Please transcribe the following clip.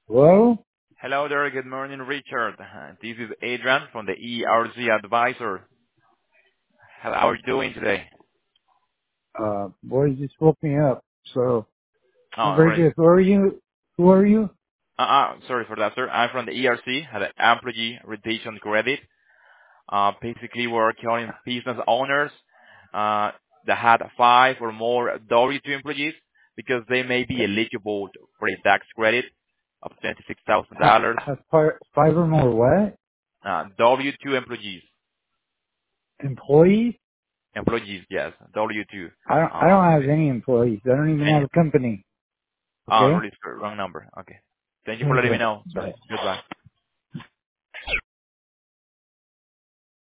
Hello? Hello there. Good morning, Richard. This is Adrian from the ERC Advisor. How are you doing today? Boy, you just woke me up. So, I'm Oh, very right. good. Who are you? Who are you? Sorry for that, sir. I'm from the ERC, the Employee Retention Credit. Basically, we're calling business owners that had 5 or more W-2 employees because they may be eligible for a tax credit of $26,000. Have five or more what? W-2 employees. Employees? Employees, yes. W-2. I don't have any employees. I don't even have And a company. Oh, Okay? really? Wrong number. Okay. Thank you for letting me Okay. know, sir. Bye. Goodbye.